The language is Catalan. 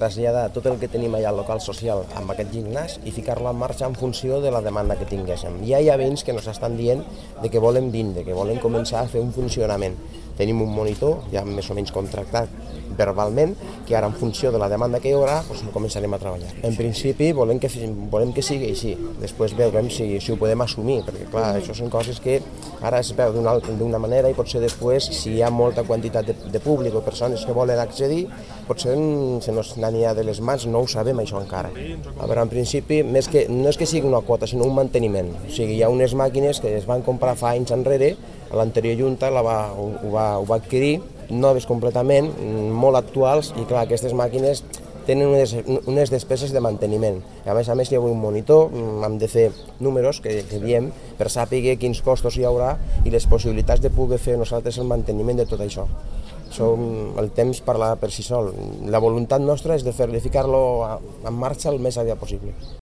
traslladar tot el que tenim allà al local social amb aquest gimnàs i ficar-lo en marxa en funció de la demanda que tinguéssim. Ja hi ha veïns que ens estan dient que volen vindre, que volen començar a fer un funcionament. Tenim un monitor, ja més o menys contractat verbalment, que ara en funció de la demanda que hi haurà començarem a treballar. En principi volem que sigui així, després veurem si ho podem assumir, perquè clar, això són coses que ara es veu d'una manera i potser després, si hi ha molta quantitat de públic o persones que volen accedir, potser se nos n'anirà de les mans, no ho sabem això encara. A veure, en principi, no és que sigui una quota, sinó un manteniment. O sigui, hi ha unes màquines que es van comprar fa anys enrere, l'anterior Junta ho va adquirir, noves completament, molt actuals, i clar, aquestes màquines tenen unes despeses de manteniment. A més, hi ha un monitor, hem de fer números que diem per saber quins costos hi haurà i les possibilitats de poder fer nosaltres el manteniment de tot això. El temps parla per si sol. La voluntat nostra és de ficar-lo en marxa el més aviat possible.